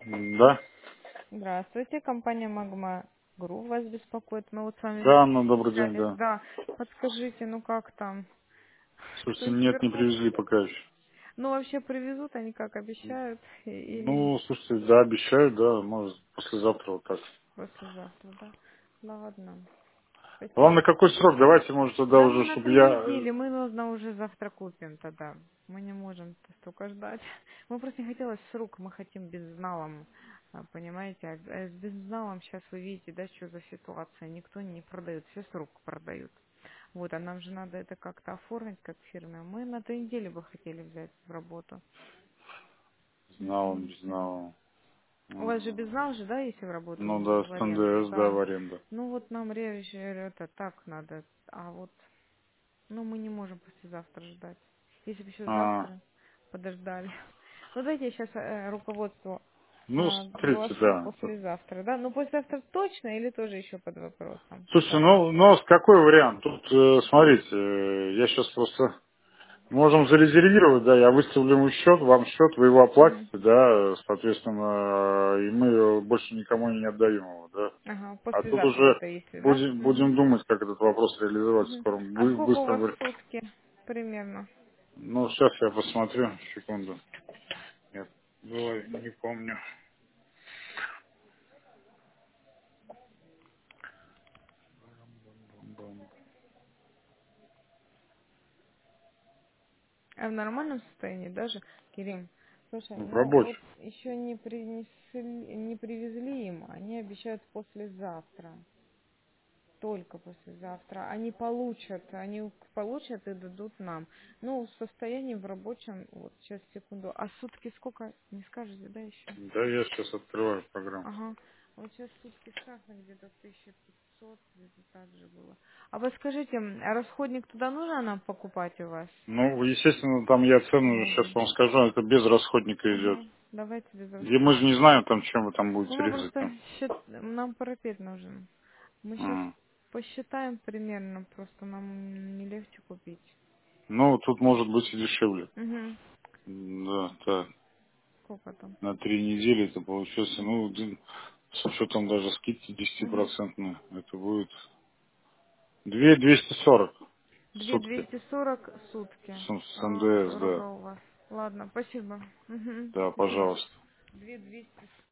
Да? Здравствуйте, компания Магма Гру вас беспокоит. Мы вот с вами Да, ну добрый день, общались. да. Да, подскажите, ну как там? Слушайте, Что-нибудь нет, не вернулось? привезли пока еще. Ну вообще привезут, они как обещают, или Ну, слушайте, да, обещают, да, может, послезавтра вот так. послезавтра, да? Ладно, Вам на спасибо. какой срок? Давайте, может, тогда Да мы уже, на чтобы 3 недели, мы нужно уже завтра купим тогда. Мы не можем столько ждать. Мы просто не хотелось с рук, мы хотим безналом, понимаете? А с безналом сейчас вы видите, да, что за ситуация. Никто не продает, все с рук продают. Вот, а нам же надо это как-то оформить как фирме. Мы на 3 недели бы хотели взять в работу. знал, Вот и не всё. знал. У вас же безнал же, да, если в работу Ну да, в с аренду, НДС, да, в да. аренду. Ну вот нам режь это так надо, а вот, ну мы не можем послезавтра ждать. Если бы еще А, завтра подождали. Ну дайте я сейчас руководству ну, смотрите, глашу да. послезавтра, да? Ну послезавтра точно или тоже еще под вопросом? Слушайте, Пока. ну с какой вариант? Тут, смотрите, я сейчас просто... Можем зарезервировать, да, я выставлю ему счет, вам счет, вы его оплатите, Мгм. да, соответственно, и мы больше никому не отдаем его, да. Ага, А тут послезавтра уже это если, да? будем Мгм. думать, как этот вопрос реализовать в Мгм. скором, А сколько у быстром вас времени. сутки примерно? Ну, сейчас я посмотрю, секунду. Нет, было, не помню. А в нормальном состоянии даже, Кирим? Слушай, Ну, в ну вот рабочем. еще не привезли им, они обещают послезавтра. Только послезавтра. Они получат и дадут нам. Ну, в состоянии в рабочем, вот сейчас секунду. А сутки сколько, не скажете, да, еще? Да, я сейчас открываю программу. Ага. Вот сейчас сутки штрафно где-то 1500, где-то так же было. А вы скажите, а расходник туда нужно нам покупать у вас? Ну, естественно, там я цену сейчас Будем. вам скажу, это без расходника идет. Ага. Давайте без И мы же расходника. не знаем, там, чем вы там Ну, будете мы резать. просто нам парапет нужен. Мы сейчас М. посчитаем примерно, просто нам не легче купить. Ну, тут может быть и дешевле. Угу. Да, так. Сколько там? На 3 недели это получается, Угу. ну, с учетом даже скидки Угу. 10%, это будет 2240 в Две сутки. 240 сутки. С НДС, да. Дорого у вас. Ладно, спасибо. Угу. Да, Спасибо. пожалуйста. 2240.